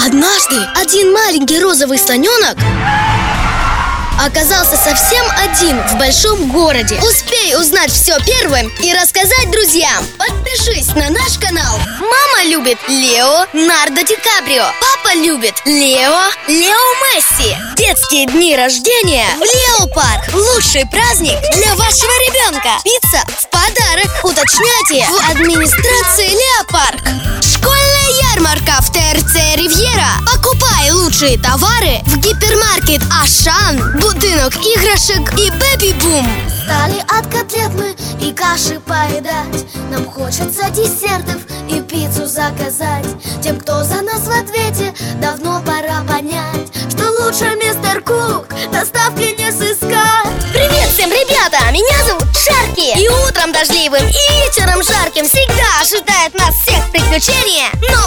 Однажды один маленький розовый слоненок оказался совсем один в большом городе. Успей узнать все первым и рассказать друзьям. Подпишись на наш канал. Мама любит Леонардо Ди Каприо. Папа любит Лео Месси. Детские дни рождения в Леопарк. Лучший праздник для вашего ребенка. Пицца в подарок. Уточняйте в администрации Леопарк. Школьная ярмарка в ТРЦ Ривьера. Покупай лучшие товары в гипермаркет Ашан. Будинок игрушек и Бэби Бум. Устали от котлет мы и каши поедать. Нам хочется десертов и пиццу заказать. Тем, кто за нас в ответе, давно пора понять, что лучше мистер Кук доставки не сыскать. Привет всем, ребята! Меня зовут Шарки. И утром дождливым, и вечером жарким всегда ожидает нас всех приключения. Но